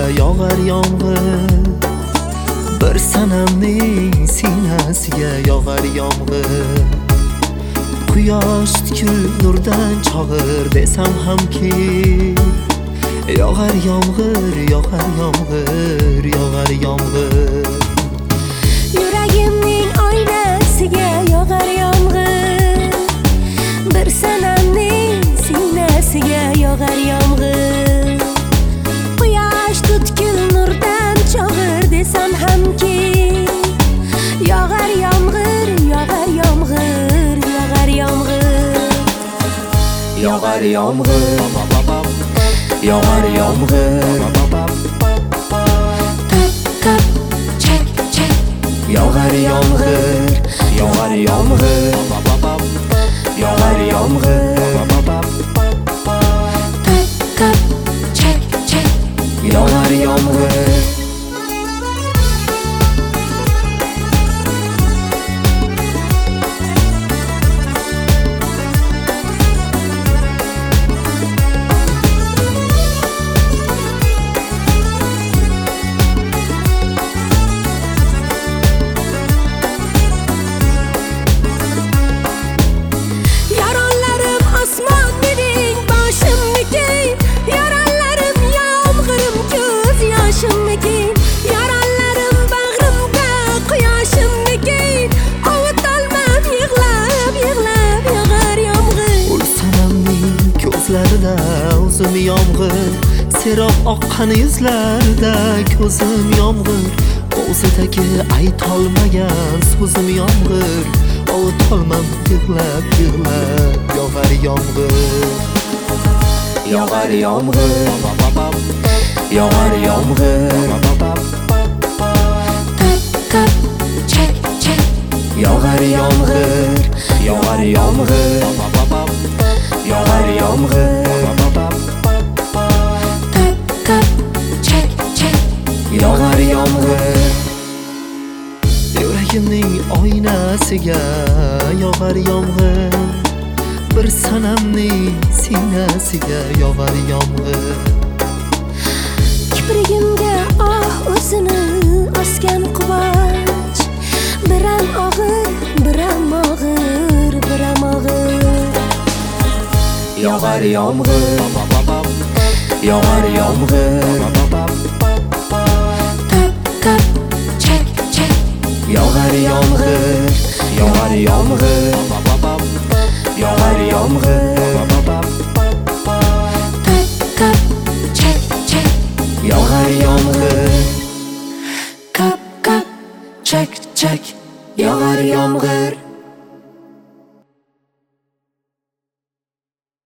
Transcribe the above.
yog'ar yomg'ir, bir sanamning sinasiga yog'ar yomg'ir. Quyosh tikul nurdan chog'ir desam hamki, yog'ar yomg'ir, yog'ar yomg'ir, yog'ar yomg'ir. Yuragimning oynasiga yog'ar yomg'ir, bir sanamning sinasiga yog'ar yomg'ir. Quyosh butkul nurdan chog'ir desam hamki, yog'ar yomg'ir, yog'ar yomg'ir, yog'ar yomg'ir. Yog'ar yomg'ir, yog'ar yomg'ir, Kap çek çek. yog'ar yomg'ir, yog'ar yomg'ir, yog'ar yomg'ir, Kap çek çek. yog'ar yomg'ir. O'zim yomg'ir, serob oqqan yuzlarda ko'zim yomg'ir. O'zidagi aytolmagan so'zim yomg'ir, ovutolmam yig'lab yig'lab. Yog'ar yomg'ir, yog'ar yomg'ir, yog'ar yomg'ir, Kap çek çek. yog'ar yomg'ir, yog'ar yomg'ir, yog'ar yomg'ir, Kap çek çek. yog'ar yomg'ir. Yuragimning oynasiga yog'ar yomg'ir, bir sanamning sinasiga yog'ar yomg'ir. Kiprigimga o'zini osgan quvonch, biram og'ir, biram og'ir, biram og'ir. Yog'ar yomg'ir, yog'ar yomg'ir, Kap çek çek. yog'ar yomg'ir, yog'ar yomg'ir, yog'ar yomg'ir, Kap çek çek. yog'ar yomg'ir. Kap çek çek. Yog'ar yomg'ir.